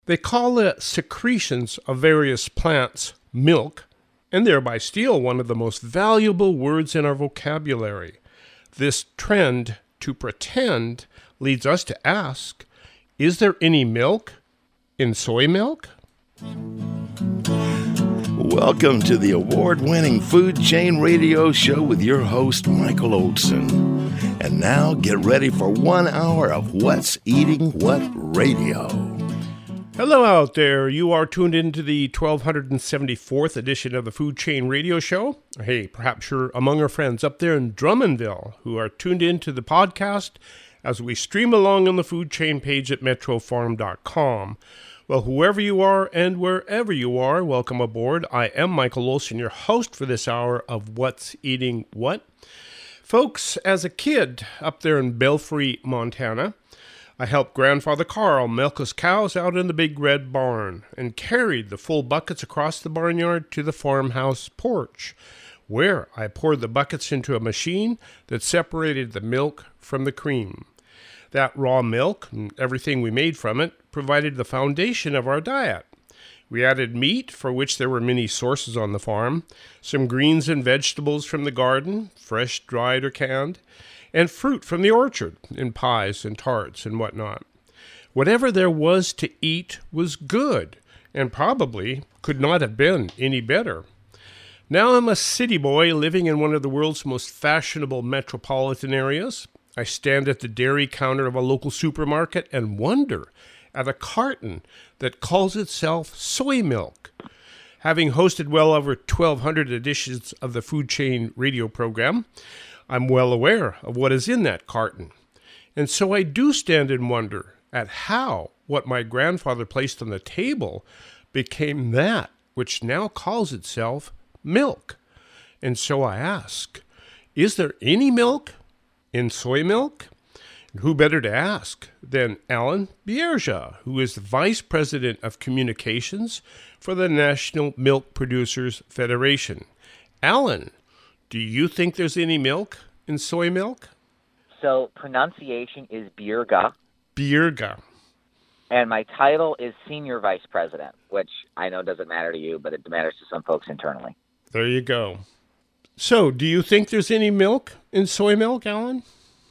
They call the secretions of various plants milk, and thereby steal one of the most valuable words in our vocabulary. This trend to pretend leads us to ask, is there any milk in soy milk? Welcome to the award-winning Food Chain Radio Show with your host, Michael Olson. And now get ready for 1 hour of What's Eating What Radio. Hello out there. You are tuned into the 1274th edition of the Food Chain Radio Show. Hey, perhaps you're among our friends up there in Drummondville who are tuned into the podcast as we stream along on the Food Chain page at metrofarm.com. Well, whoever you are and wherever you are, welcome aboard. I am Michael Olson, your host for this hour of What's Eating What. Folks, as a kid up there in Belfry, Montana, I helped Grandfather Carl milk his cows out in the big red barn and carried the full buckets across the barnyard to the farmhouse porch, where I poured the buckets into a machine that separated the milk from the cream. That raw milk and everything we made from it provided the foundation of our diet. We added meat, for which there were many sources on the farm, some greens and vegetables from the garden, fresh, dried, or canned, and fruit from the orchard in pies and tarts and whatnot. Whatever there was to eat was good, and probably could not have been any better. Now I'm a city boy living in one of the world's most fashionable metropolitan areas. I stand at the dairy counter of a local supermarket and wonder at a carton that calls itself soy milk. Having hosted well over 1,200 editions of the Food Chain radio program, I'm well aware of what is in that carton. And so I do stand in wonder at how what my grandfather placed on the table became that which now calls itself milk. And so I ask, is there any milk in soy milk? Who better to ask than Alan Bierja, who is the Vice President of Communications for the National Milk Producers Federation. Alan, do you think there's any milk in soy milk? So pronunciation is Bierga. Bierga. And my title is Senior Vice President, which I know doesn't matter to you, but it matters to some folks internally. There you go. So, do you think there's any milk in soy milk, Alan?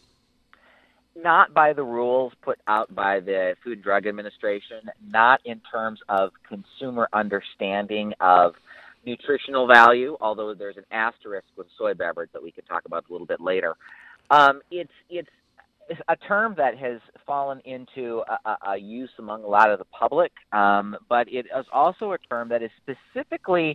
Not by the rules put out by the Food and Drug Administration, not in terms of consumer understanding of nutritional value, although there's an asterisk with soy beverage that we can talk about a little bit later. It's a term that has fallen into a use among a lot of the public, but it is also a term that is specifically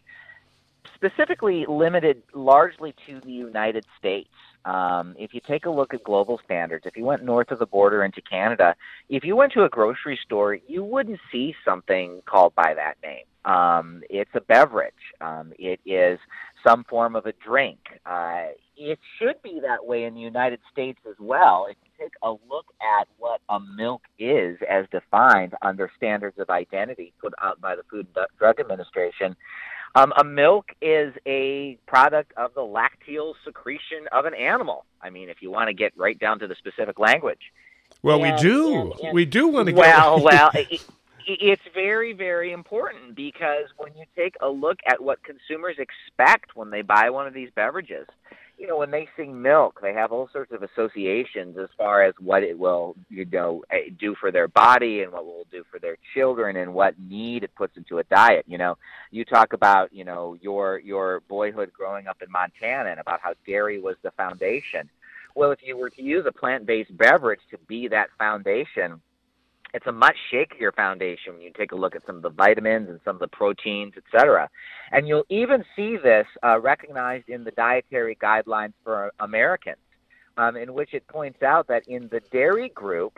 limited largely to the United States. If you take a look at global standards, if you went north of the border into Canada, if you went to a grocery store, you wouldn't see something called by that name. It's a beverage. It is some form of a drink. It should be that way in the United States as well. If you take a look at what a milk is as defined under standards of identity put out by the Food and Drug Administration, a milk is a product of the lacteal secretion of an animal. I mean, if you want to get right down to the specific language. Well, we do want to get... Well, it's very, very important because when you take a look at what consumers expect when they buy one of these beverages, you know, when they sing milk, they have all sorts of associations as far as what it will, do for their body and what it will do for their children and what need it puts into a diet. You know, you talk about, your boyhood growing up in Montana and about how dairy was the foundation. Well, if you were to use a plant-based beverage to be that foundation, it's a much shakier foundation when you take a look at some of the vitamins and some of the proteins, et cetera. And you'll even see this recognized in the dietary guidelines for Americans, in which it points out that in the dairy group,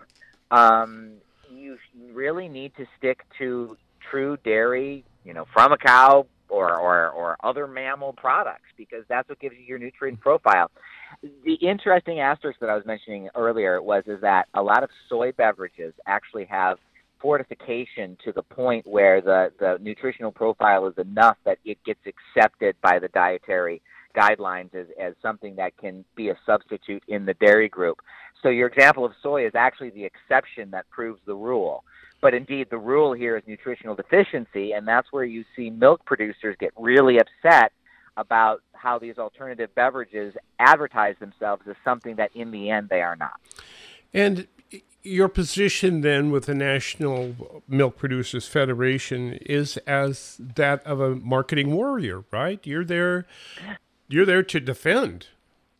you really need to stick to true dairy, from a cow or other mammal products, because that's what gives you your nutrient profile. The interesting asterisk that I was mentioning earlier is that a lot of soy beverages actually have fortification to the point where the nutritional profile is enough that it gets accepted by the dietary guidelines as something that can be a substitute in the dairy group. So your example of soy is actually the exception that proves the rule. But indeed, the rule here is nutritional deficiency, and that's where you see milk producers get really upset about how these alternative beverages advertise themselves as something that in the end they are not. And your position then with the National Milk Producers Federation is as that of a marketing warrior, right? You're there to defend.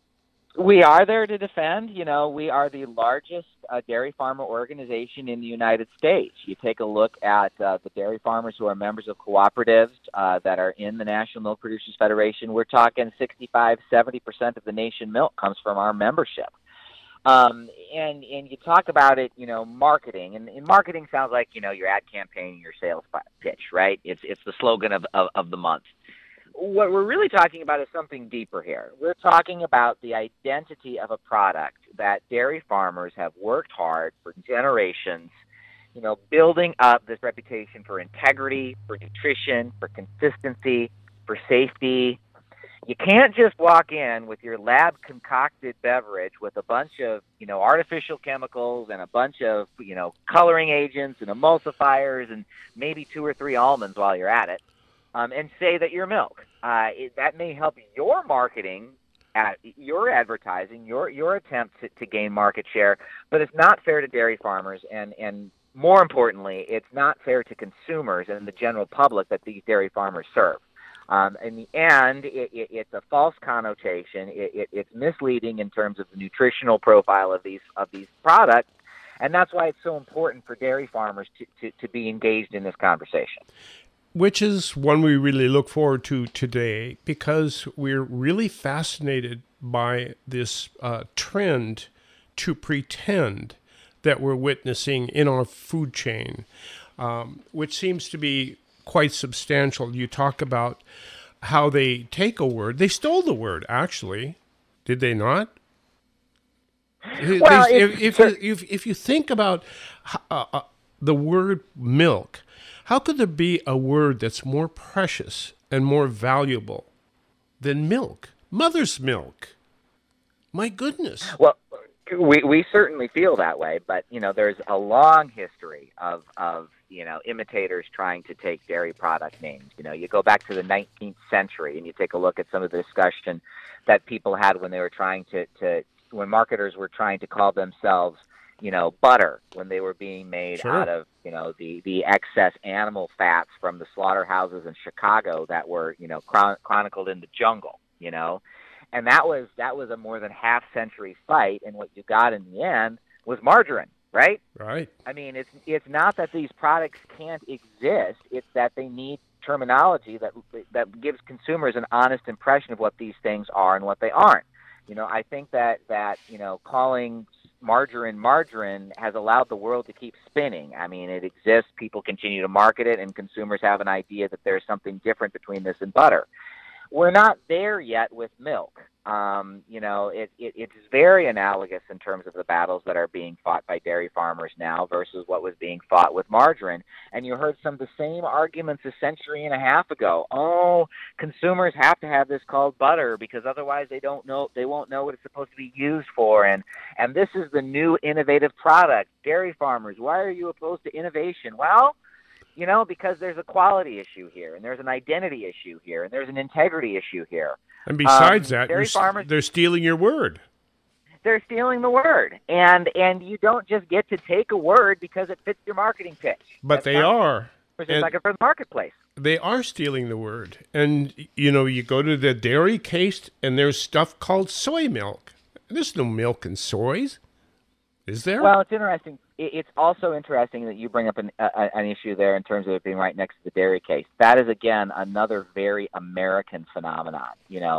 We are there to defend. We are the largest dairy farmer organization in the United States. You take a look at the dairy farmers who are members of cooperatives that are in the National Milk Producers Federation. We're talking 65-70% of the nation milk comes from our membership. And you talk about it, marketing, and marketing sounds like, your ad campaign, your sales pitch, right? It's the slogan of the month. What we're really talking about is something deeper here. We're talking about the identity of a product that dairy farmers have worked hard for generations, building up this reputation for integrity, for nutrition, for consistency, for safety. You can't just walk in with your lab concocted beverage with a bunch of, artificial chemicals and a bunch of, coloring agents and emulsifiers and maybe 2 or 3 almonds while you're at it, and say that you're milk. That may help your marketing, your advertising, your attempt to gain market share, but it's not fair to dairy farmers, and more importantly, it's not fair to consumers and the general public that these dairy farmers serve. In the end, it's a false connotation. It's misleading in terms of the nutritional profile of these products, and that's why it's so important for dairy farmers to be engaged in this conversation. Which is one we really look forward to today, because we're really fascinated by this trend to pretend that we're witnessing in our food chain, which seems to be quite substantial. You talk about how they take a word. They stole the word, actually. Did they not? Well, if you think about the word milk, how could there be a word that's more precious and more valuable than milk? Mother's milk. My goodness. Well, we certainly feel that way, but there's a long history of imitators trying to take dairy product names. You go back to the 19th century and you take a look at some of the discussion that people had when they were trying when marketers were trying to call themselves, butter, when they were being made Sure. out of, the excess animal fats from the slaughterhouses in Chicago that were, chronicled in the jungle, And that was a more than half-century fight, and what you got in the end was margarine, right? Right. I mean, it's not that these products can't exist; it's that they need terminology that gives consumers an honest impression of what these things are and what they aren't. I think that calling margarine has allowed the world to keep spinning. I mean, it exists; people continue to market it, and consumers have an idea that there's something different between this and butter. We're not there yet with milk. It's very analogous in terms of the battles that are being fought by dairy farmers now versus what was being fought with margarine. And you heard some of the same arguments a century and a half ago. Oh, consumers have to have this called butter because otherwise they won't know what it's supposed to be used for. And this is the new innovative product. Dairy farmers, why are you opposed to innovation? Well, because there's a quality issue here, and there's an identity issue here, and there's an integrity issue here. And besides dairy farmers, they're stealing your word. They're stealing the word, and you don't just get to take a word because it fits your marketing pitch. But they are. It's like a for the marketplace. They are stealing the word. And, you go to the dairy case, and there's stuff called soy milk. There's no milk in soys. Is there? Well, it's interesting. It's also interesting that you bring up an issue there in terms of it being right next to the dairy case. That is, again, another very American phenomenon.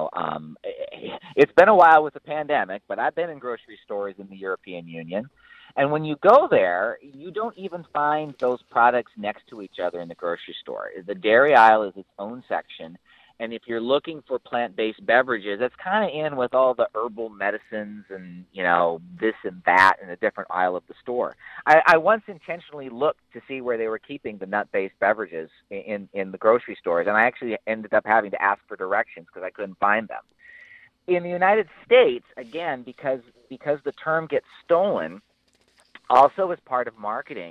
It's been a while with the pandemic, but I've been in grocery stores in the European Union. And when you go there, you don't even find those products next to each other in the grocery store. The dairy aisle is its own section. And if you're looking for plant-based beverages, that's kind of in with all the herbal medicines and, this and that in a different aisle of the store. I once intentionally looked to see where they were keeping the nut-based beverages in the grocery stores, and I actually ended up having to ask for directions because I couldn't find them. In the United States, again, because the term gets stolen, also as part of marketing,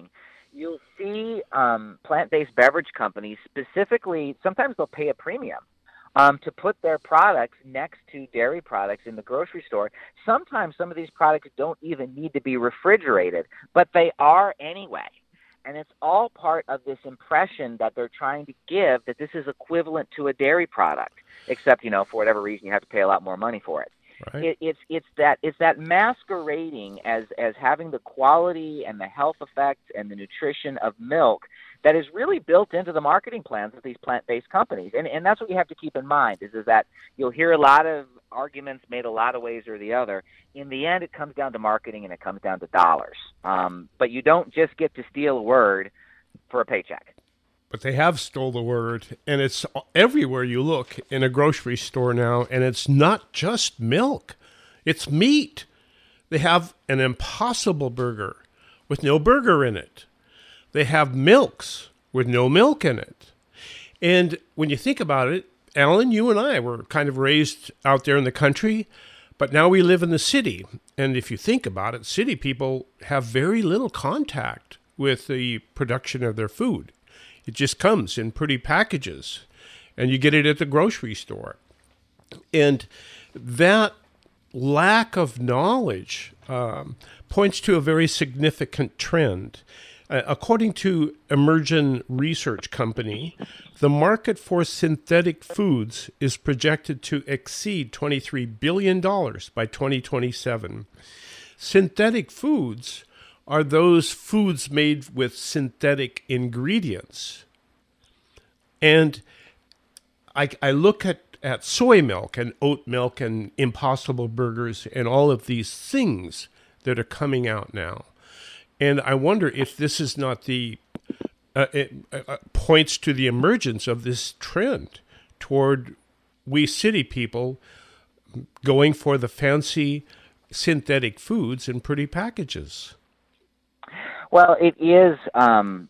You'll see plant-based beverage companies specifically, sometimes they'll pay a premium to put their products next to dairy products in the grocery store. Sometimes some of these products don't even need to be refrigerated, but they are anyway. And it's all part of this impression that they're trying to give that this is equivalent to a dairy product, except, for whatever reason, you have to pay a lot more money for it. Right. It's that masquerading as having the quality and the health effects and the nutrition of milk that is really built into the marketing plans of these plant-based companies. And that's what you have to keep in mind is that you'll hear a lot of arguments made a lot of ways or the other. In the end, it comes down to marketing and it comes down to dollars. But you don't just get to steal a word for a paycheck. But they have stole the word, and it's everywhere you look in a grocery store now, and it's not just milk. It's meat. They have an Impossible Burger with no burger in it. They have milks with no milk in it. And when you think about it, Alan, you and I were kind of raised out there in the country, but now we live in the city. And if you think about it, city people have very little contact with the production of their food. It just comes in pretty packages, and you get it at the grocery store. And that lack of knowledge points to a very significant trend. According to Emergent Research Company, the market for synthetic foods is projected to exceed $23 billion by 2027. Synthetic foods are those foods made with synthetic ingredients. And I look at soy milk and oat milk and Impossible Burgers and all of these things that are coming out now. And I wonder if this is not it points to the emergence of this trend toward we city people going for the fancy synthetic foods in pretty packages. Well, it is an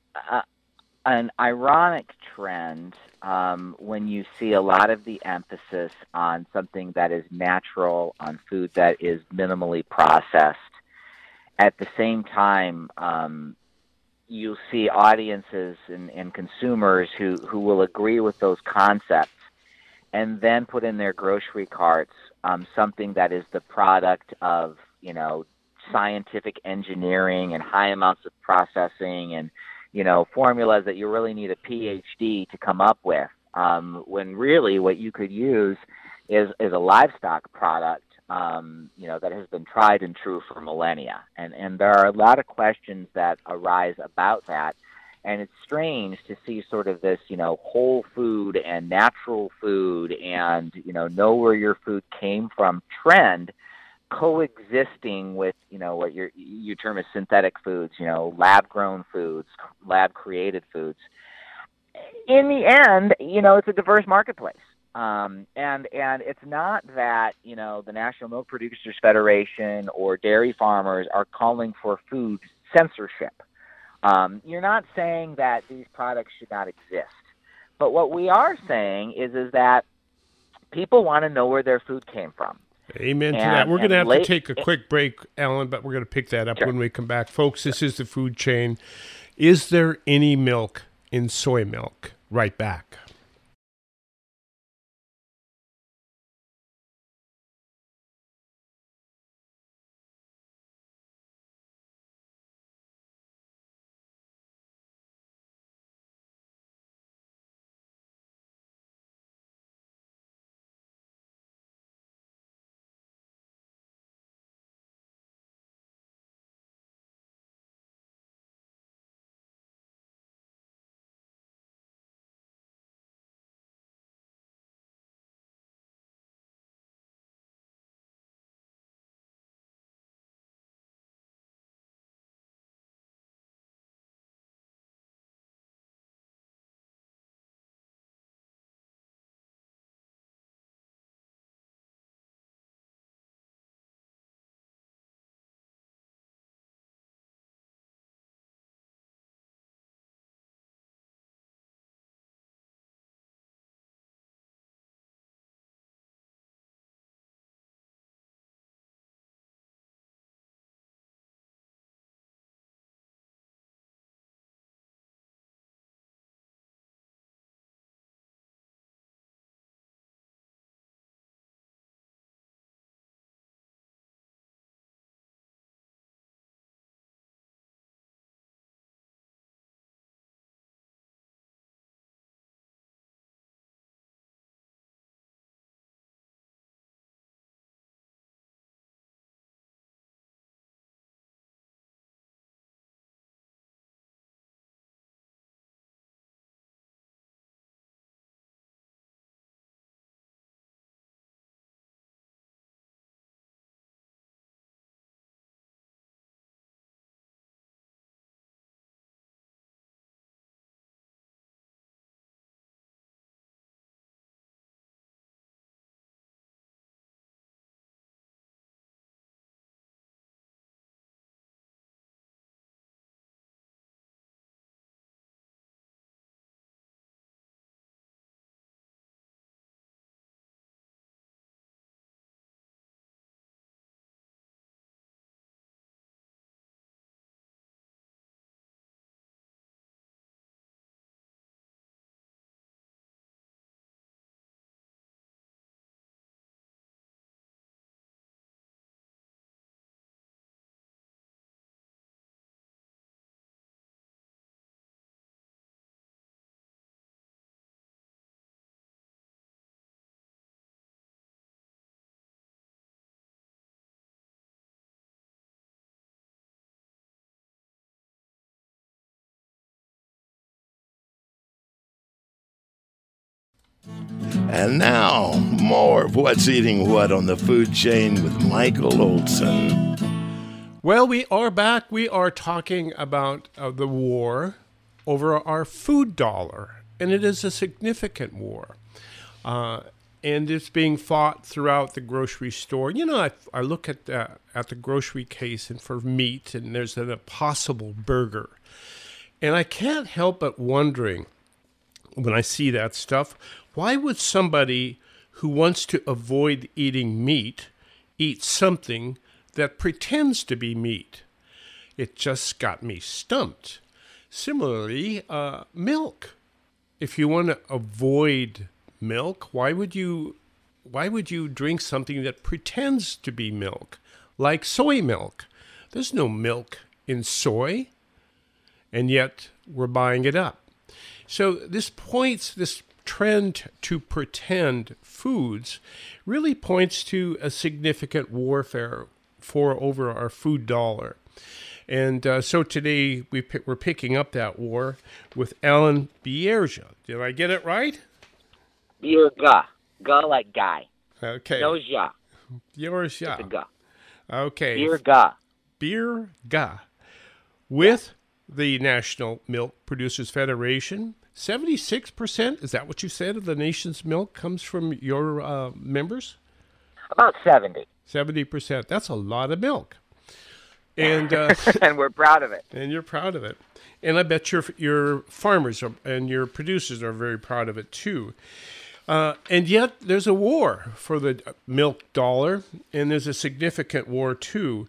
ironic trend when you see a lot of the emphasis on something that is natural, on food that is minimally processed. At the same time, you'll see audiences and consumers who will agree with those concepts and then put in their grocery carts something that is the product of, scientific engineering and high amounts of processing and, formulas that you really need a PhD to come up with, when really what you could use is a livestock product, that has been tried and true for millennia. And there are a lot of questions that arise about that. And it's strange to see sort of this, whole food and natural food and, know where your food came from trend coexisting with, what you term as synthetic foods, lab-grown foods, lab-created foods. In the end, it's a diverse marketplace. And it's not that, the National Milk Producers Federation or dairy farmers are calling for food censorship. You're not saying that these products should not exist. But what we are saying is that people want to know where their food came from. Amen to that. We're going to have to take a quick break, Alan, but we're going to pick that up when we come back. Folks, this is The Food Chain. Is there any milk in soy milk? Right back. And now, more of What's Eating What on the Food Chain with Michael Olson. Well, we are back. We are talking about the war over our food dollar, and it is a significant war. And it's being fought throughout the grocery store. You know, I look at the grocery case and for meat, and there's an Impossible Burger. And I can't help but wondering, when I see that stuff, why would somebody who wants to avoid eating meat eat something that pretends to be meat? It just got me stumped. Similarly, milk. If you want to avoid milk, why would you drink something that pretends to be milk, like soy milk? There's no milk in soy, and yet we're buying it up. So this trend to pretend foods really points to a significant warfare over our food dollar. And so today we're picking up that war with Alan Bierja. Did I get it right? Bierja. Ga like guy. Okay. No ja. Bierja. It's a ga. Okay. Bierja. With the National Milk Producers Federation. 76%, is that what you said, of the nation's milk comes from your members? About 70. 70%. That's a lot of milk. And and we're proud of it. And you're proud of it. And I bet your farmers and your producers are very proud of it too. And yet there's a war for the milk dollar, and there's a significant war too.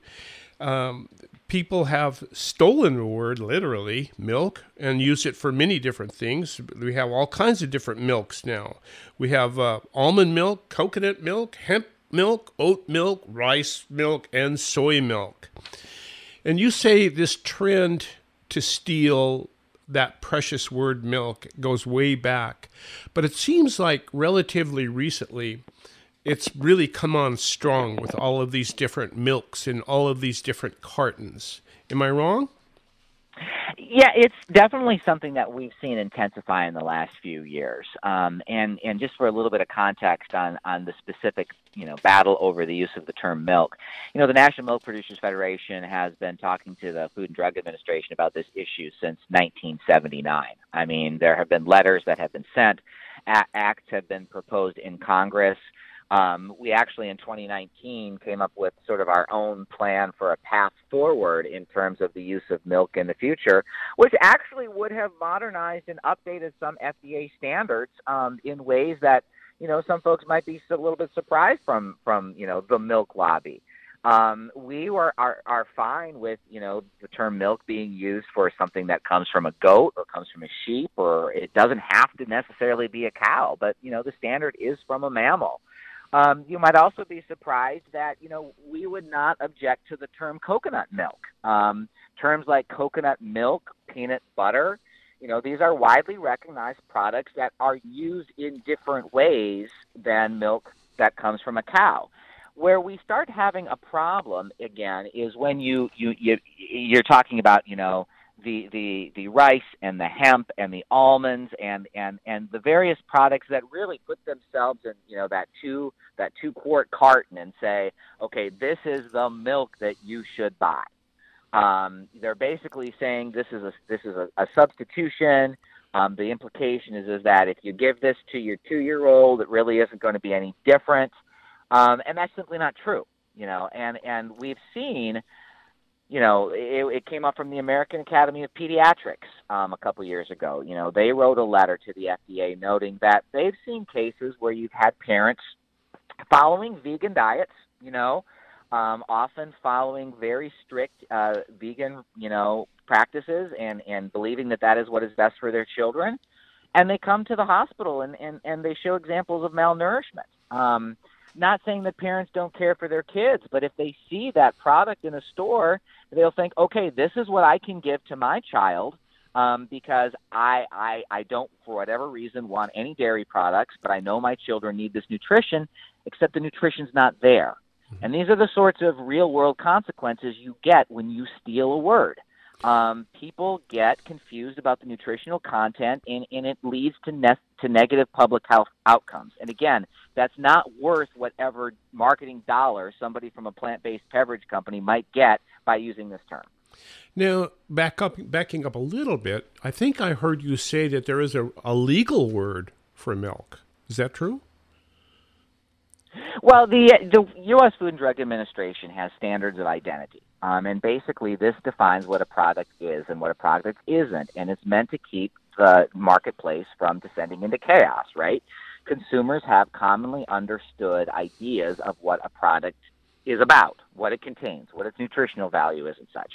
People have stolen the word, literally, milk, and use it for many different things. We have all kinds of different milks now. We have almond milk, coconut milk, hemp milk, oat milk, rice milk, and soy milk. And you say this trend to steal that precious word milk goes way back. But it seems like relatively recently, it's really come on strong with all of these different milks and all of these different cartons. Am I wrong? Yeah, it's definitely something that we've seen intensify in the last few years. And just for a little bit of context on the specific, battle over the use of the term milk, the National Milk Producers Federation has been talking to the Food and Drug Administration about this issue since 1979. I mean, there have been letters that have been sent, acts have been proposed in Congress. We actually, in 2019, came up with sort of our own plan for a path forward in terms of the use of milk in the future, which actually would have modernized and updated some FDA standards in ways that, some folks might be a little bit surprised from the milk lobby. We are fine with, the term milk being used for something that comes from a goat or comes from a sheep, or it doesn't have to necessarily be a cow, but, the standard is from a mammal. You might also be surprised that, we would not object to the term coconut milk. Terms like coconut milk, peanut butter, these are widely recognized products that are used in different ways than milk that comes from a cow. Where we start having a problem, again, is when you're talking about, the rice and the hemp and the almonds and the various products that really put themselves in that 2-quart carton and say, okay, this is the milk that you should buy. They're basically saying this is a substitution. The implication is that if you give this to your 2-year-old, it really isn't going to be any different, and that's simply not true. And we've seen. It came up from the American Academy of Pediatrics a couple years ago. They wrote a letter to the FDA noting that they've seen cases where you've had parents following vegan diets, often following very strict vegan, practices and believing that is what is best for their children. And they come to the hospital and they show examples of malnourishment. Not saying that parents don't care for their kids, but if they see that product in a store, they'll think, okay, this is what I can give to my child because I don't, for whatever reason, want any dairy products, but I know my children need this nutrition, except the nutrition's not there. And these are the sorts of real-world consequences you get when you steal a word. People get confused about the nutritional content, and it leads to negative public health outcomes. And again, that's not worth whatever marketing dollar somebody from a plant-based beverage company might get by using this term. Now, backing up a little bit, I think I heard you say that there is a legal word for milk. Is that true? Well, the U.S. Food and Drug Administration has standards of identity, and basically this defines what a product is and what a product isn't, and it's meant to keep the marketplace from descending into chaos, right? Consumers have commonly understood ideas of what a product is about, what it contains, what its nutritional value is and such.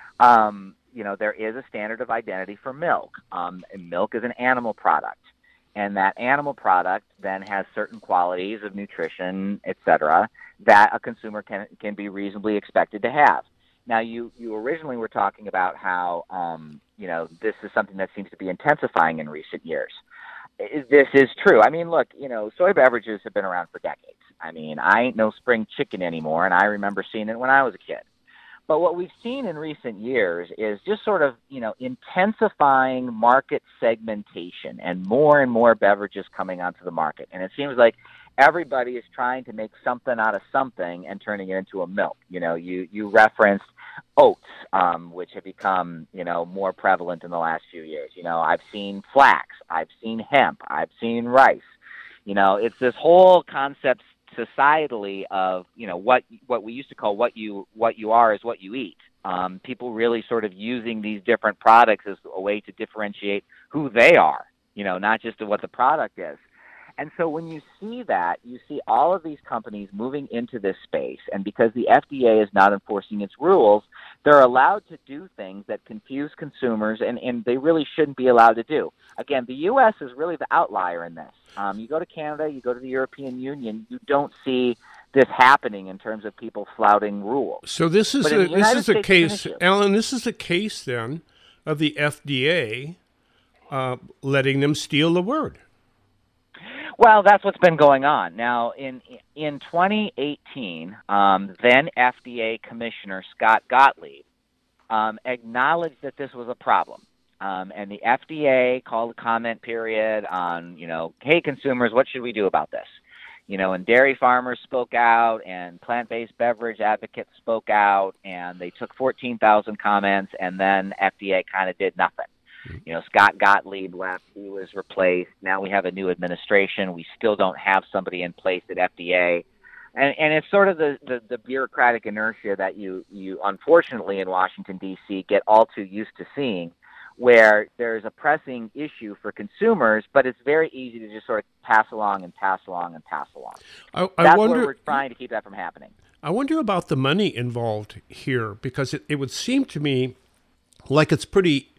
There is a standard of identity for milk. And milk is an animal product. And that animal product then has certain qualities of nutrition, et cetera, that a consumer can be reasonably expected to have. Now, you originally were talking about how, this is something that seems to be intensifying in recent years. This is true. I mean, look, soy beverages have been around for decades. I mean, I ain't no spring chicken anymore, and I remember seeing it when I was a kid. But what we've seen in recent years is just sort of, intensifying market segmentation and more beverages coming onto the market. And it seems like everybody is trying to make something out of something and turning it into a milk. You referenced oats, which have become, more prevalent in the last few years. I've seen flax, I've seen hemp, I've seen rice. It's this whole concept societally of what we used to call what you are is what you eat. People really sort of using these different products as a way to differentiate who they are, not just what the product is. And so when you see that, you see all of these companies moving into this space, and because the FDA is not enforcing its rules, they're allowed to do things that confuse consumers, and they really shouldn't be allowed to do. Again, the U.S. is really the outlier in this. You go to Canada, you go to the European Union, you don't see this happening in terms of people flouting rules. So this is a case, Alan. This is a case then of the FDA letting them steal the word. Well, that's what's been going on. Now, in 2018, then FDA Commissioner Scott Gottlieb acknowledged that this was a problem. And the FDA called a comment period on, hey, consumers, what should we do about this? And dairy farmers spoke out, and plant-based beverage advocates spoke out, and they took 14,000 comments, and then FDA kind of did nothing. Scott Gottlieb left. He was replaced. Now we have a new administration. We still don't have somebody in place at FDA. And it's sort of the bureaucratic inertia that you unfortunately in Washington, D.C. get all too used to seeing, where there's a pressing issue for consumers, but it's very easy to just sort of pass along. That's where we're trying to keep that from happening. I wonder about the money involved here, because it would seem to me like it's pretty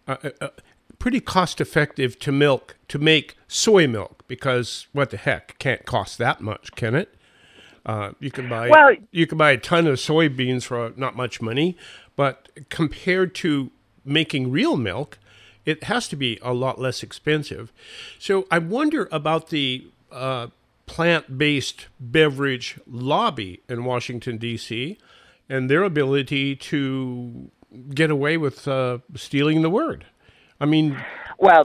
cost-effective to make soy milk, because what the heck, can't cost that much, can it? You can buy a ton of soybeans for not much money, but compared to making real milk, it has to be a lot less expensive. So I wonder about the plant-based beverage lobby in Washington, D.C., and their ability to get away with stealing the word. I mean, well,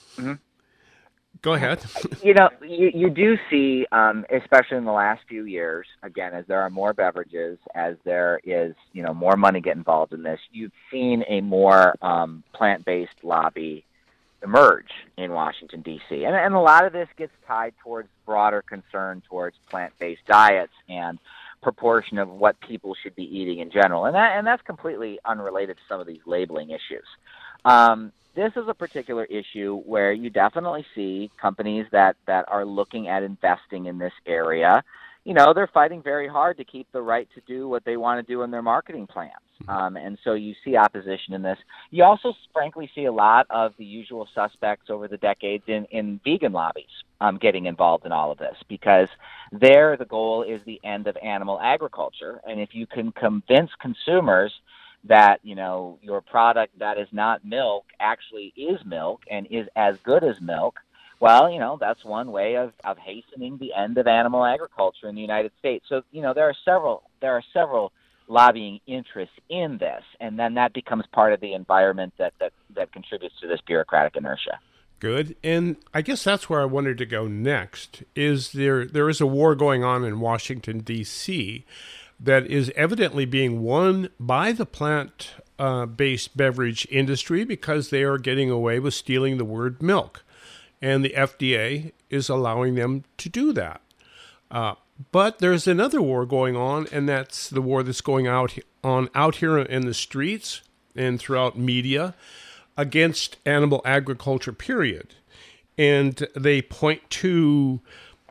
go ahead. You do see, especially in the last few years, again, as there are more beverages, as there is, more money get involved in this, you've seen a more plant-based lobby emerge in Washington, D.C. And a lot of this gets tied towards broader concern towards plant-based diets and proportion of what people should be eating in general. And that's completely unrelated to some of these labeling issues. This is a particular issue where you definitely see companies that are looking at investing in this area. They're fighting very hard to keep the right to do what they want to do in their marketing plans. And so you see opposition in this. You also, frankly, see a lot of the usual suspects over the decades in vegan lobbies getting involved in all of this, because there the goal is the end of animal agriculture. And if you can convince consumers that, your product that is not milk actually is milk and is as good as milk, well, that's one way of hastening the end of animal agriculture in the United States. So, there are several lobbying interests in this, and then that becomes part of the environment that contributes to this bureaucratic inertia. Good. And I guess that's where I wanted to go next. Is there is a war going on in Washington, D.C. that is evidently being won by the plant-based beverage industry because they are getting away with stealing the word milk. And the FDA is allowing them to do that. But there's another war going on, and that's the war that's going out here in the streets and throughout media against animal agriculture, period. And they point to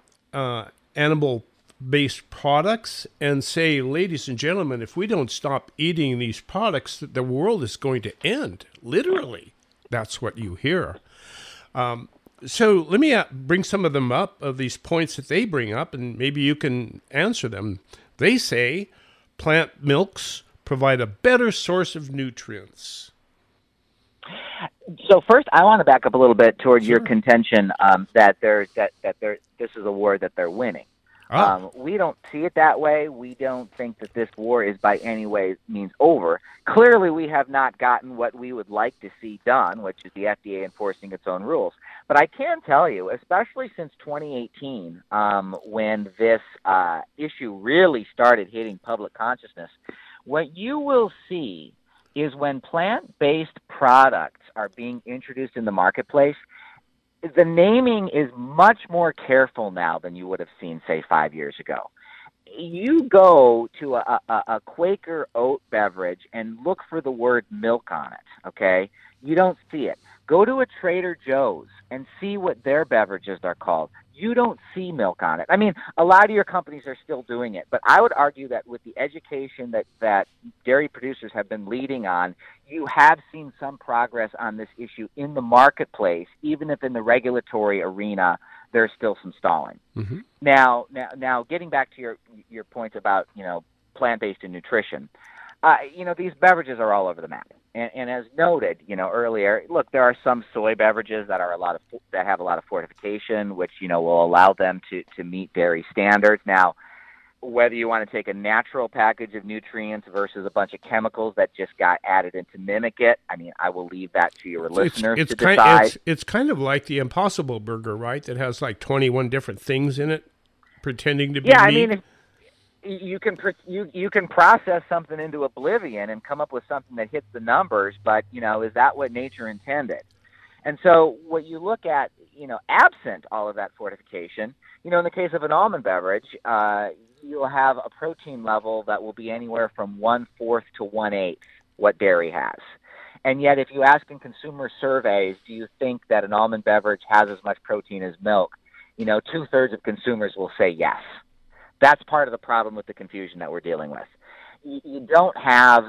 animal-based products and say, ladies and gentlemen, if we don't stop eating these products, the world is going to end. Literally, that's what you hear. So let me bring some of them up, of these points that they bring up, and maybe you can answer them. They say plant milks provide a better source of nutrients. So first, I want to back up a little bit toward Sure. your contention that this is a war that they're winning. We don't see it that way. We don't think that this war is by any way means over. Clearly, we have not gotten what we would like to see done, which is the FDA enforcing its own rules. But I can tell you, especially since 2018, when this issue really started hitting public consciousness, what you will see is when plant-based products are being introduced in the marketplace, the naming is much more careful now than you would have seen, say, 5 years ago. You go to a Quaker oat beverage and look for the word milk on it, okay? You don't see it. Go to a Trader Joe's and see what their beverages are called. You don't see milk on it. I mean, a lot of your companies are still doing it, but I would argue that with the education that dairy producers have been leading on, you have seen some progress on this issue in the marketplace, even if in the regulatory arena there's still some stalling. Mm-hmm. Now, getting back to your point about plant-based and nutrition, these beverages are all over the map. And as noted, earlier, look, there are some soy beverages that have a lot of fortification, which will allow them to meet dairy standards. Now, whether you want to take a natural package of nutrients versus a bunch of chemicals that just got added in to mimic it, I mean, I will leave that to your listeners to decide. It's kind of like the Impossible Burger, right? That has like 21 different things in it, pretending to be meat. I mean, you can process something into oblivion and come up with something that hits the numbers, but is that what nature intended? And so what you look at, absent all of that fortification, in the case of an almond beverage, you'll have a protein level that will be anywhere from 1/4 to 1/8 what dairy has. And yet, if you ask in consumer surveys, do you think that an almond beverage has as much protein as milk? 2/3 of consumers will say yes. That's part of the problem with the confusion that we're dealing with. You don't have,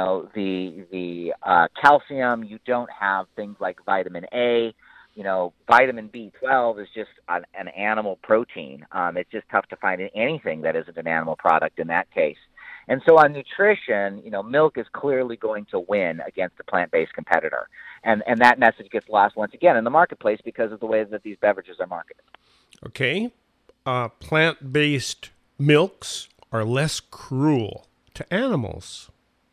the calcium. You don't have things like vitamin A. Vitamin B12 is just an animal protein. It's just tough to find anything that isn't an animal product in that case. And so on nutrition, milk is clearly going to win against a plant-based competitor. And that message gets lost once again in the marketplace because of the way that these beverages are marketed. Okay. Plant-based milks are less cruel to animals.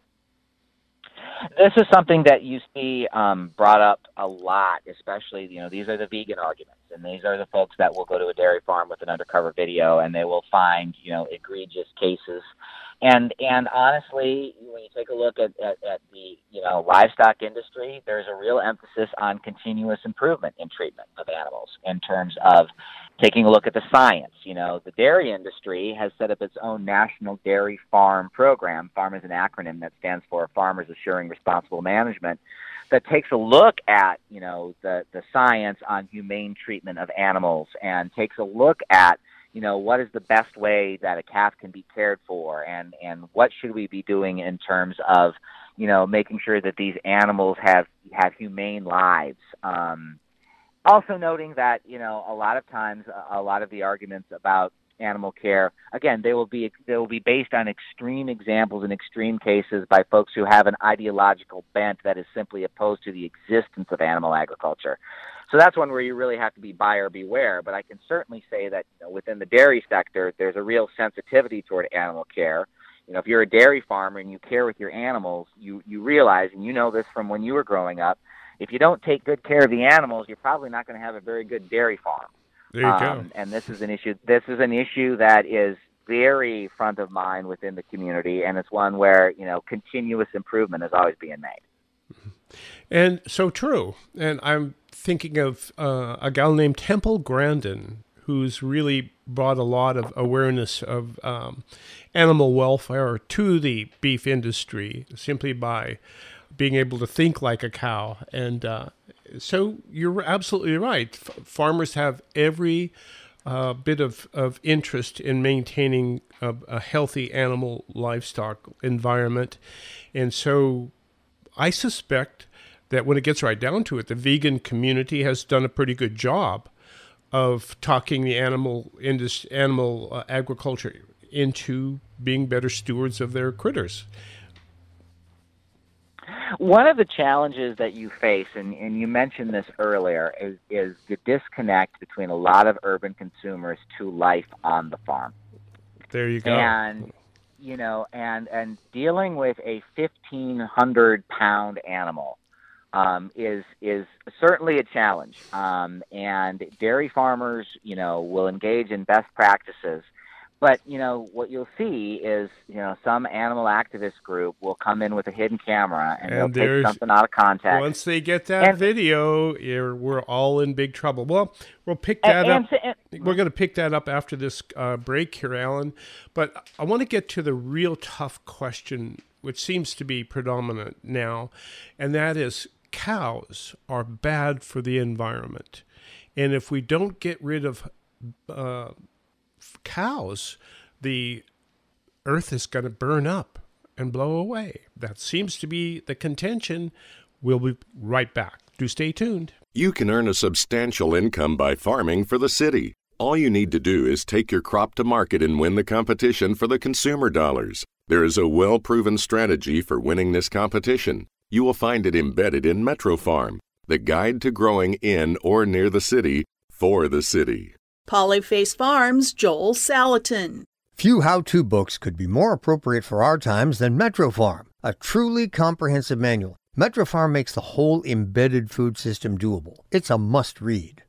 This is something that you see brought up a lot, especially, these are the vegan arguments, and these are the folks that will go to a dairy farm with an undercover video, and they will find, egregious cases. And honestly, when you take a look at the, livestock industry, there's a real emphasis on continuous improvement in treatment of animals in terms of taking a look at the science. The dairy industry has set up its own National Dairy Farm Program. FARM is an acronym that stands for Farmers Assuring Responsible Management, that takes a look at, the science on humane treatment of animals and takes a look at, what is the best way that a calf can be cared for and what should we be doing in terms of, making sure that these animals have humane lives. Also noting that, a lot of times, a lot of the arguments about animal care, again, they will be based on extreme examples and extreme cases by folks who have an ideological bent that is simply opposed to the existence of animal agriculture. So that's one where you really have to be buyer beware. But I can certainly say that within the dairy sector, there's a real sensitivity toward animal care. if you're a dairy farmer and you care with your animals, you realize, and you know this from when you were growing up, if you don't take good care of the animals, you're probably not going to have a very good dairy farm. There you go. And this is an issue. This is an issue that is very front of mind within the community, and it's one where continuous improvement is always being made. And so true. And I'm thinking of a gal named Temple Grandin, who's really brought a lot of awareness of animal welfare to the beef industry simply by being able to think like a cow. And so you're absolutely right. Farmers have every bit of interest in maintaining a healthy animal livestock environment. And so I suspect that when it gets right down to it, the vegan community has done a pretty good job of talking the animal agriculture into being better stewards of their critters. One of the challenges that you face, and you mentioned this earlier, is the disconnect between a lot of urban consumers to life on the farm. There you go. And and dealing with a 1,500-pound animal is certainly a challenge. And dairy farmers, will engage in best practices. But, what you'll see is, some animal activist group will come in with a hidden camera and they'll take something out of context. Once they get that video, we're all in big trouble. Well, we'll pick that up. We're going to pick that up after this break here, Alan. But I want to get to the real tough question, which seems to be predominant now, and that is cows are bad for the environment. And if we don't get rid of cows, the earth is going to burn up and blow away. That seems to be the contention. We'll be right back. Do stay tuned. You can earn a substantial income by farming for the city. All you need to do is take your crop to market and win the competition for the consumer dollars. There is a well-proven strategy for winning this competition. You will find it embedded in Metro Farm, the guide to growing in or near the city for the city. Polyface Farms' Joel Salatin. Few how-to books could be more appropriate for our times than Metro Farm, a truly comprehensive manual. Metro Farm makes the whole embedded food system doable. It's a must-read.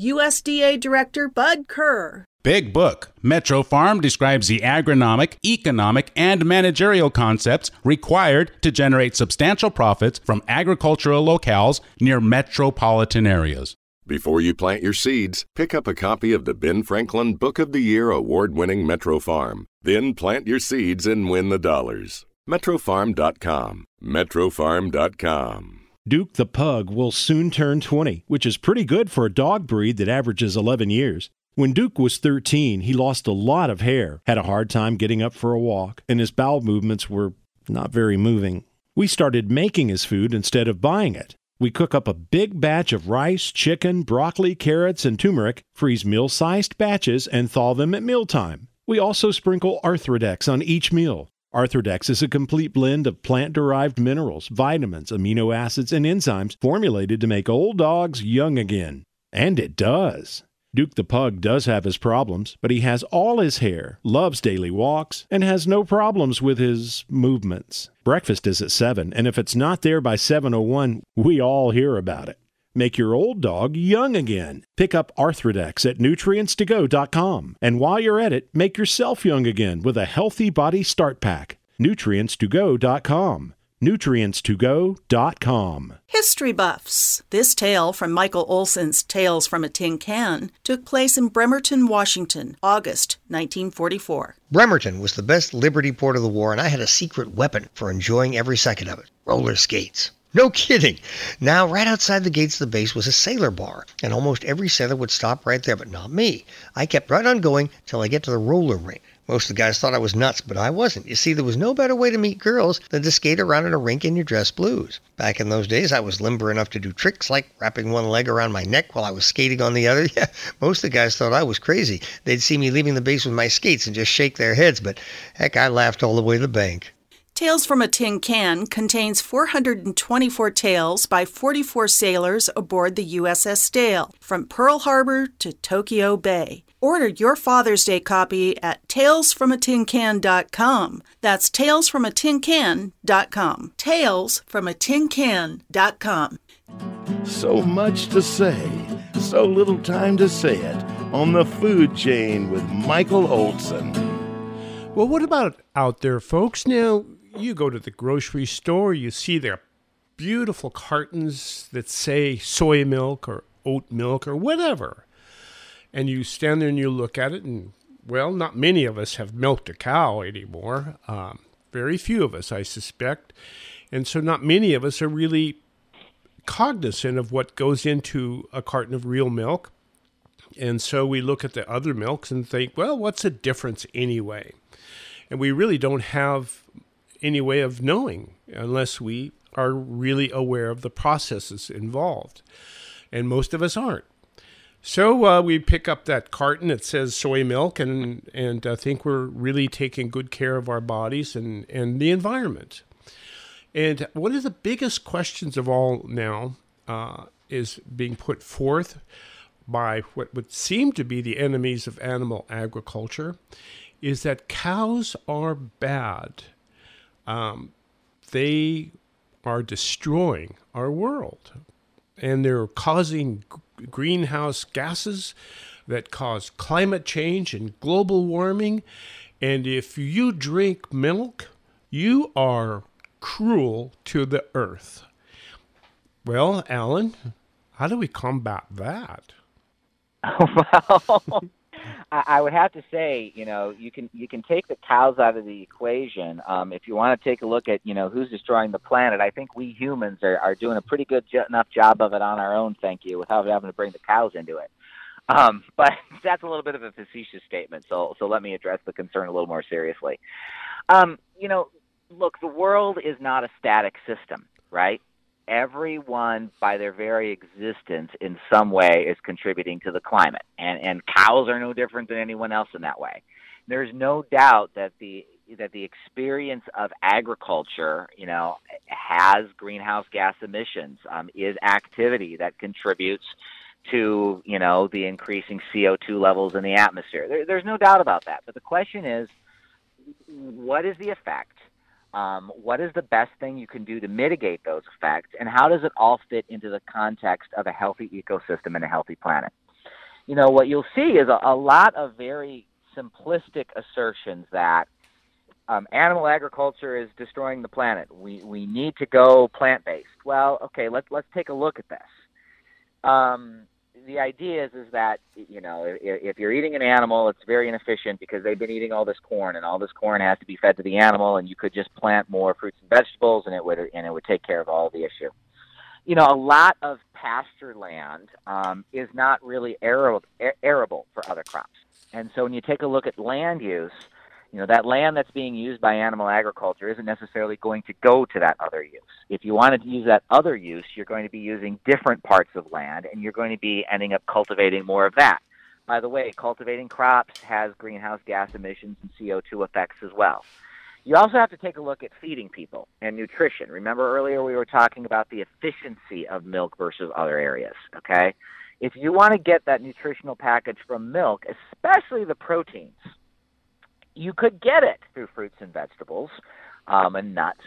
USDA Director Bud Kerr. Big book. Metro Farm describes the agronomic, economic, and managerial concepts required to generate substantial profits from agricultural locales near metropolitan areas. Before you plant your seeds, pick up a copy of the Ben Franklin Book of the Year award-winning Metro Farm. Then plant your seeds and win the dollars. MetroFarm.com. MetroFarm.com. Duke the Pug will soon turn 20, which is pretty good for a dog breed that averages 11 years. When Duke was 13, he lost a lot of hair, had a hard time getting up for a walk, and his bowel movements were not very moving. We started making his food instead of buying it. We cook up a big batch of rice, chicken, broccoli, carrots, and turmeric, freeze meal-sized batches, and thaw them at mealtime. We also sprinkle Arthrodex on each meal. Arthrodex is a complete blend of plant-derived minerals, vitamins, amino acids, and enzymes formulated to make old dogs young again. And it does. Duke the Pug does have his problems, but he has all his hair, loves daily walks, and has no problems with his movements. Breakfast is at 7, and if it's not there by 7:01, we all hear about it. Make your old dog young again. Pick up Arthrodex at nutrients2go.com. And while you're at it, make yourself young again with a Healthy Body Start Pack. nutrients2go.com. nutrients2go.com. History buffs. This tale from Michael Olson's Tales from a Tin Can took place in Bremerton, Washington, August 1944. Bremerton was the best liberty port of the war, and I had a secret weapon for enjoying every second of it. Roller skates. No kidding. Now, right outside the gates of the base was a sailor bar, and almost every sailor would stop right there, but not me. I kept right on going till I get to the roller rink. Most of the guys thought I was nuts, but I wasn't. You see, there was no better way to meet girls than to skate around in a rink in your dress blues. Back in those days, I was limber enough to do tricks like wrapping one leg around my neck while I was skating on the other. Yeah, most of the guys thought I was crazy. They'd see me leaving the base with my skates and just shake their heads, but heck, I laughed all the way to the bank. Tales from a Tin Can contains 424 tales by 44 sailors aboard the USS Dale, from Pearl Harbor to Tokyo Bay. Order your Father's Day copy at talesfromatinccan.com. That's talesfromatinccan.com. talesfromatinccan.com. So much to say, so little time to say it on the Food Chain with Michael Olson. Well, what about out there, folks? Now, you go to the grocery store, you see their beautiful cartons that say soy milk or oat milk or whatever. And you stand there and you look at it and, well, not many of us have milked a cow anymore. Very few of us, I suspect. And so not many of us are really cognizant of what goes into a carton of real milk. And so we look at the other milks and think, well, what's the difference anyway? And we really don't have any way of knowing unless we are really aware of the processes involved. And most of us aren't. So we pick up that carton that says soy milk and think we're really taking good care of our bodies and the environment. And one of the biggest questions of all now is being put forth by what would seem to be the enemies of animal agriculture is that cows are bad. They are destroying our world. And they're causing greenhouse gases that cause climate change and global warming. And if you drink milk, you are cruel to the earth. Well, Alan, how do we combat that? Well, I would have to say, you can take the cows out of the equation. If you want to take a look at, who's destroying the planet, I think we humans are doing a pretty good enough job of it on our own, thank you, without having to bring the cows into it. But that's a little bit of a facetious statement, so let me address the concern a little more seriously. Look, the world is not a static system, right? Everyone, by their very existence, in some way is contributing to the climate. And cows are no different than anyone else in that way. There's no doubt that the experience of agriculture, has greenhouse gas emissions, is activity that contributes to, the increasing CO2 levels in the atmosphere. There's no doubt about that. But the question is, what is the effect? What is the best thing you can do to mitigate those effects, and how does it all fit into the context of a healthy ecosystem and a healthy planet? What you'll see is a lot of very simplistic assertions that animal agriculture is destroying the planet. We need to go plant-based. Well, okay, let's take a look at this. The idea is that, if you're eating an animal, it's very inefficient because they've been eating all this corn, and all this corn has to be fed to the animal, and you could just plant more fruits and vegetables, and it would take care of all the issue. A lot of pasture land is not really arable for other crops. And so when you take a look at land use, that land that's being used by animal agriculture isn't necessarily going to go to that other use. If you wanted to use that other use, you're going to be using different parts of land, and you're going to be ending up cultivating more of that. By the way, cultivating crops has greenhouse gas emissions and CO2 effects as well. You also have to take a look at feeding people and nutrition. Remember earlier we were talking about the efficiency of milk versus other areas, okay? If you want to get that nutritional package from milk, especially the proteins, you could get it through fruits and vegetables and nuts.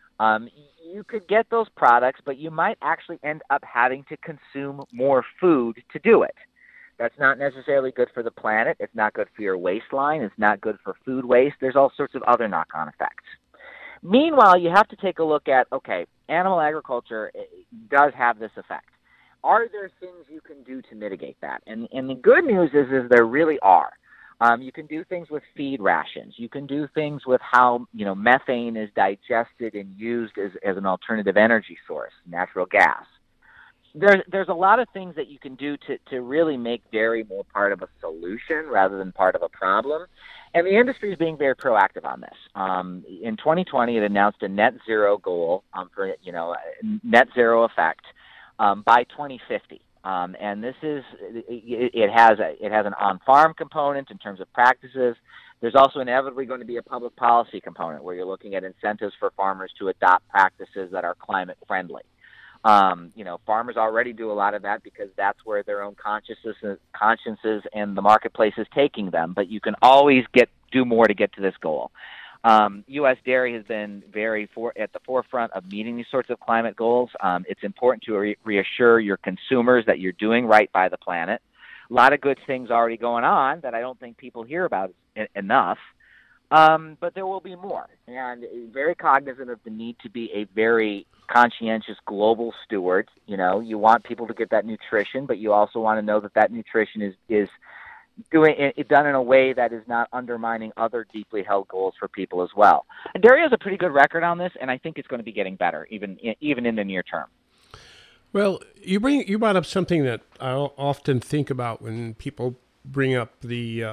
You could get those products, but you might actually end up having to consume more food to do it. That's not necessarily good for the planet. It's not good for your waistline. It's not good for food waste. There's all sorts of other knock-on effects. Meanwhile, you have to take a look at, okay, animal agriculture does have this effect. Are there things you can do to mitigate that? And the good news is there really are. You can do things with feed rations. You can do things with how, methane is digested and used as an alternative energy source, natural gas. There's a lot of things that you can do to really make dairy more part of a solution rather than part of a problem. And the industry is being very proactive on this. In 2020, it announced a net zero goal for, net zero effect by 2050. And this is it has an on-farm component in terms of practices. There's also inevitably going to be a public policy component where you're looking at incentives for farmers to adopt practices that are climate friendly. Farmers already do a lot of that because that's where their own consciences and the marketplace is taking them. But you can always do more to get to this goal. U.S. dairy has been at the forefront of meeting these sorts of climate goals. It's important to reassure your consumers that you're doing right by the planet. A lot of good things already going on that I don't think people hear about enough. But there will be more, and very cognizant of the need to be a very conscientious global steward. You want people to get that nutrition, but you also want to know that nutrition is done in a way that is not undermining other deeply held goals for people as well. And dairy has a pretty good record on this, and I think it's going to be getting better, even in the near term. Well, you brought up something that I often think about when people bring up the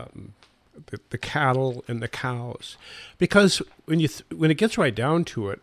cattle and the cows, because when it gets right down to it,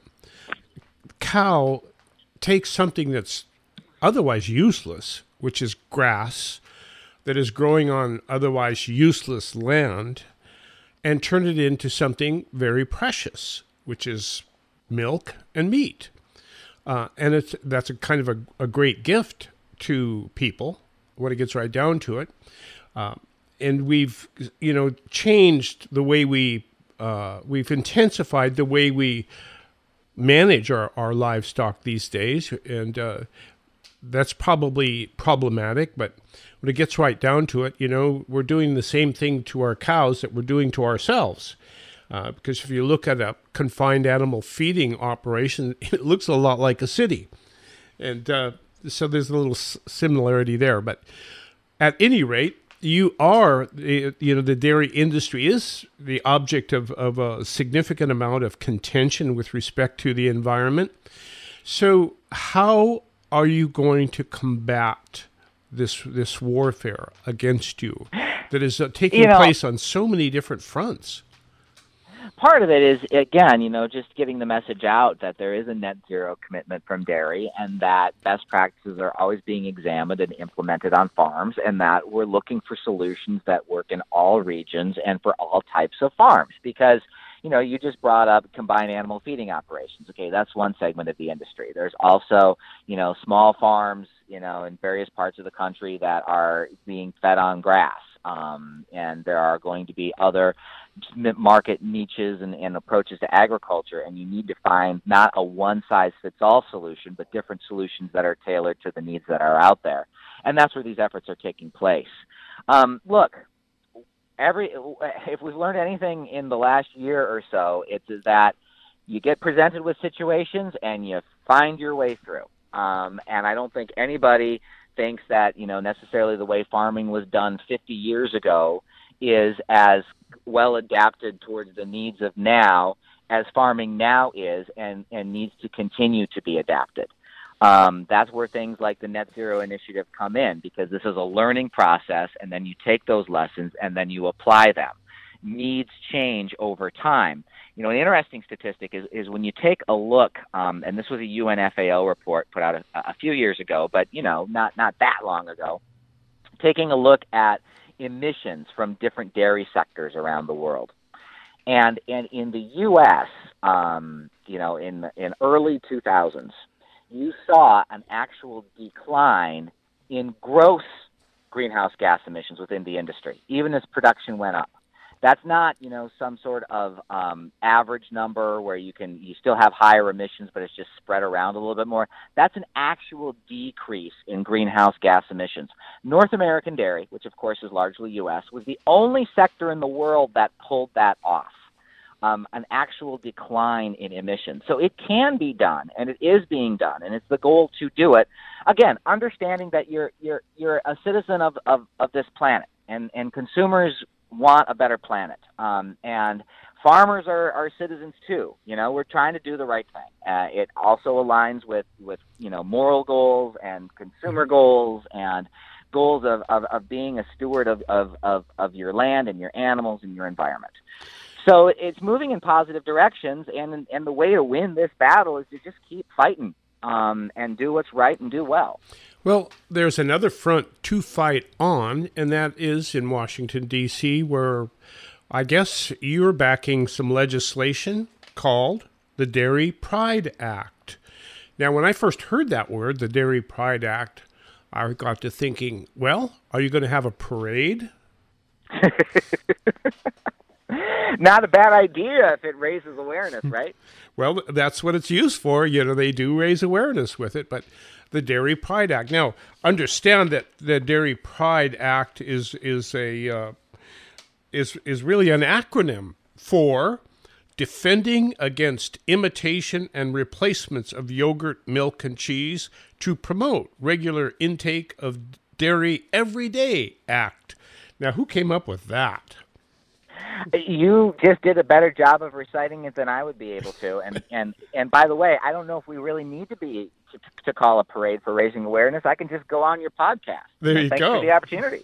cow takes something that's otherwise useless, which is grass that is growing on otherwise useless land, and turn it into something very precious, which is milk and meat. And that's a kind of a great gift to people when it gets right down to it. And we've, changed the way we've intensified the way we manage our livestock these days. And that's probably problematic, but when it gets right down to it, we're doing the same thing to our cows that we're doing to ourselves. Because if you look at a confined animal feeding operation, it looks a lot like a city. And so there's a little similarity there. But at any rate, the dairy industry is the object of a significant amount of contention with respect to the environment. So how are you going to combat this warfare against you that is taking place on so many different fronts? Part of it is, again, just getting the message out that there is a net zero commitment from dairy, and that best practices are always being examined and implemented on farms, and that we're looking for solutions that work in all regions and for all types of farms. Because, you just brought up combined animal feeding operations. Okay, that's one segment of the industry. There's also, small farms, in various parts of the country that are being fed on grass. And there are going to be other market niches and approaches to agriculture, and you need to find not a one-size-fits-all solution, but different solutions that are tailored to the needs that are out there. And that's where these efforts are taking place. Look, if we've learned anything in the last year or so, it's that you get presented with situations and you find your way through. And I don't think anybody thinks that, necessarily the way farming was done 50 years ago is as well adapted towards the needs of now as farming now is and needs to continue to be adapted. That's where things like the Net Zero Initiative come in, because this is a learning process, and then you take those lessons and then you apply them. Needs change over time. An interesting statistic is when you take a look, and this was a UN FAO report put out a few years ago, but, not that long ago, taking a look at emissions from different dairy sectors around the world. And in the U.S., in early 2000s, you saw an actual decline in gross greenhouse gas emissions within the industry, even as production went up. That's not, some sort of average number where you still have higher emissions, but it's just spread around a little bit more. That's an actual decrease in greenhouse gas emissions. North American dairy, which of course is largely U.S., was the only sector in the world that pulled that off. An actual decline in emissions. So it can be done, and it is being done, and it's the goal to do it. Again, understanding that you're a citizen of this planet, and consumers want a better planet, and farmers are citizens too. We're trying to do the right thing. It also aligns with moral goals and consumer goals and goals of being a steward of your land and your animals and your environment. So it's moving in positive directions, and the way to win this battle is to just keep fighting and do what's right and do well. Well, there's another front to fight on, and that is in Washington, D.C., where I guess you're backing some legislation called the Dairy Pride Act. Now, when I first heard that word, the Dairy Pride Act, I got to thinking, well, are you going to have a parade? Not a bad idea if it raises awareness, right? Well, that's what it's used for. You know, they do raise awareness with it, but the Dairy Pride Act. Now, understand that the Dairy Pride Act is really an acronym for Defending Against Imitation and Replacements of Yogurt, Milk, and Cheese to Promote Regular Intake of Dairy Every Day Act. Now, who came up with that? You just did a better job of reciting it than I would be able to. And by the way, I don't know if we really need to call a parade for raising awareness. I can just go on your podcast. There you go. Thanks for the opportunity.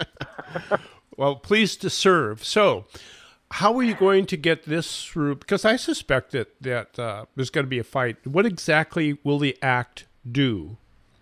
Well, pleased to serve. So, how are you going to get this through? Because I suspect that there's going to be a fight. What exactly will the act do?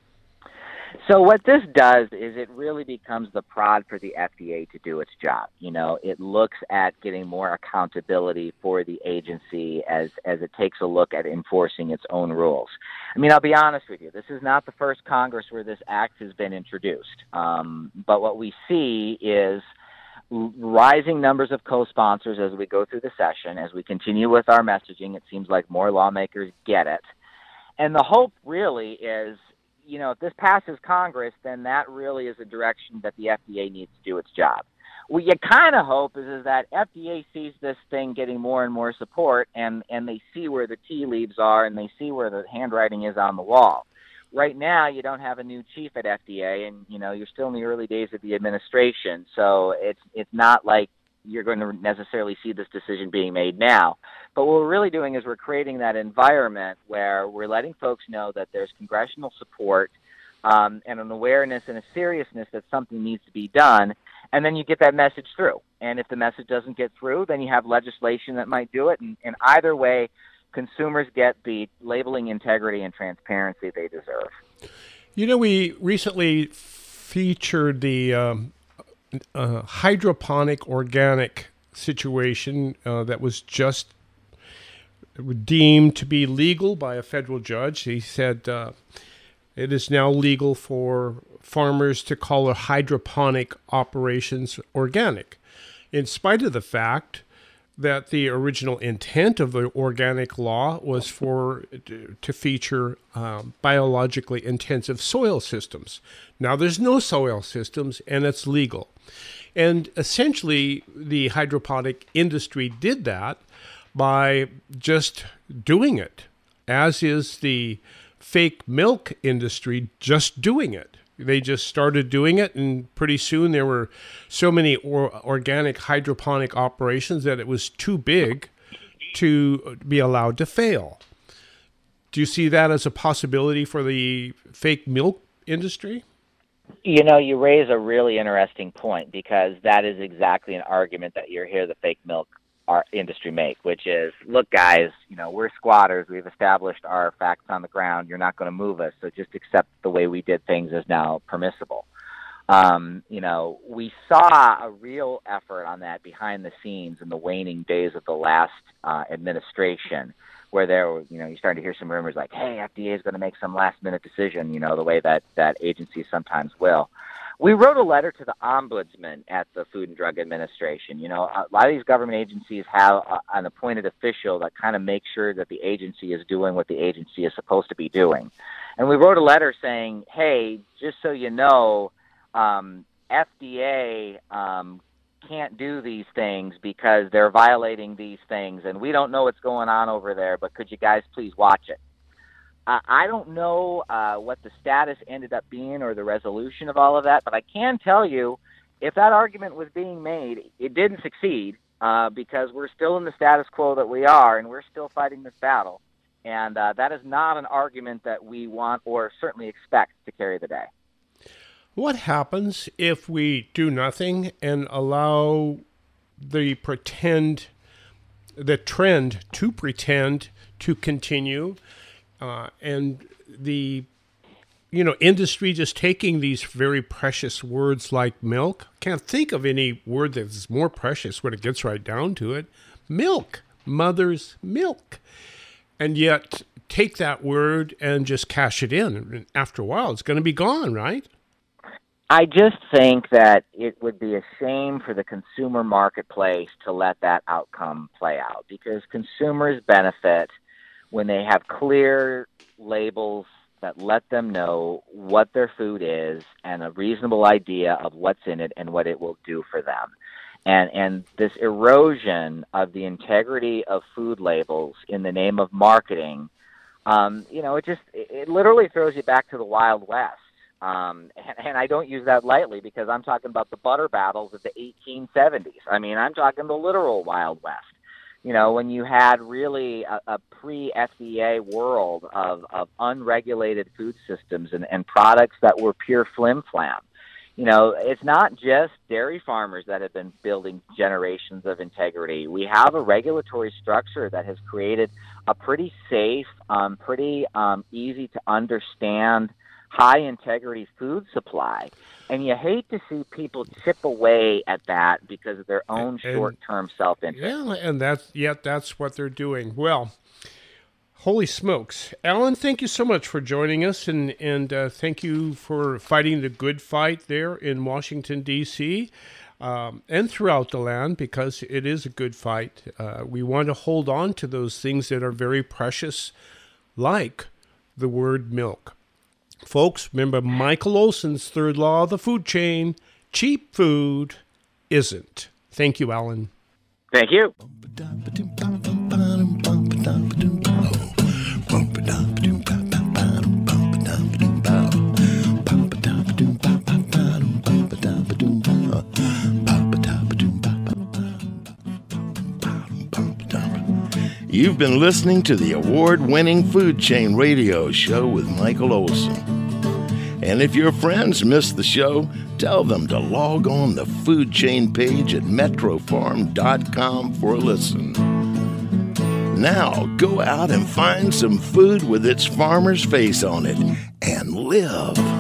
So what this does is it really becomes the prod for the FDA to do its job. You know, it looks at getting more accountability for the agency as it takes a look at enforcing its own rules. I mean, I'll be honest with you. This is not the first Congress where this act has been introduced. But what we see is rising numbers of co-sponsors as we go through the session. As we continue with our messaging, it seems like more lawmakers get it. And the hope really is, you know, if this passes Congress, then that really is a direction that the FDA needs to do its job. What you kind of hope is that FDA sees this thing getting more and more support, and they see where the tea leaves are, and they see where the handwriting is on the wall. Right now, you don't have a new chief at FDA, and, you know, you're still in the early days of the administration, so it's not like you're going to necessarily see this decision being made now. But what we're really doing is we're creating that environment where we're letting folks know that there's congressional support and an awareness and a seriousness that something needs to be done, and then you get that message through. And if the message doesn't get through, then you have legislation that might do it, and either way, consumers get the labeling integrity and transparency they deserve. You know, we recently featured the hydroponic organic situation that was just deemed to be legal by a federal judge. He said it is now legal for farmers to call their hydroponic operations organic, in spite of the fact that the original intent of the organic law was to feature biologically intensive soil systems. Now there's no soil systems, and it's legal. And essentially, the hydroponic industry did that by just doing it, as is the fake milk industry just doing it. They just started doing it, and pretty soon there were so many organic hydroponic operations that it was too big to be allowed to fail. Do you see that as a possibility for the fake milk industry? You know, you raise a really interesting point, because that is exactly an argument that you hear the fake milk industry make, which is, look, guys, you know, we're squatters. We've established our facts on the ground. You're not going to move us, so just accept the way we did things is now permissible. You know, we saw a real effort on that behind the scenes in the waning days of the last administration, where there were, you know, you started to hear some rumors like, hey, FDA is going to make some last-minute decision, you know, the way that agencies sometimes will. We wrote a letter to the ombudsman at the Food and Drug Administration. You know, a lot of these government agencies have an appointed official that kind of makes sure that the agency is doing what the agency is supposed to be doing. And we wrote a letter saying, hey, just so you know, FDA can't do these things because they're violating these things, and we don't know what's going on over there, but could you guys please watch it? I don't know what the status ended up being or the resolution of all of that, but I can tell you, if that argument was being made, it didn't succeed because we're still in the status quo that we are, and we're still fighting this battle. And that is not an argument that we want or certainly expect to carry the day. What happens if we do nothing and allow the trend to pretend to continue? And the, you know, industry just taking these very precious words like milk. Can't think of any word that's more precious when it gets right down to it. Milk, mother's milk. And yet, take that word and just cash it in. After a while, it's going to be gone, right? I just think that it would be a shame for the consumer marketplace to let that outcome play out, because consumers benefit when they have clear labels that let them know what their food is and a reasonable idea of what's in it and what it will do for them. And this erosion of the integrity of food labels in the name of marketing, it literally throws you back to the Wild West. And I don't use that lightly, because I'm talking about the butter battles of the 1870s. I mean, I'm talking the literal Wild West. When you had really a pre-FDA world of unregulated food systems and products that were pure flim-flam. It's not just dairy farmers that have been building generations of integrity. We have a regulatory structure that has created a pretty safe, pretty easy to understand, high-integrity food supply. And you hate to see people chip away at that because of their own short-term self-interest. Yeah, and that's what they're doing. Well, holy smokes. Alan, thank you so much for joining us, and thank you for fighting the good fight there in Washington, D.C., and throughout the land, because it is a good fight. We want to hold on to those things that are very precious, like the word milk. Folks, remember Michael Olson's third law of the food chain: cheap food isn't. Thank you, Alan. Thank you. You've been listening to the award-winning Food Chain Radio Show with Michael Olson. And if your friends missed the show, tell them to log on the Food Chain page at metrofarm.com for a listen. Now, go out and find some food with its farmer's face on it and live.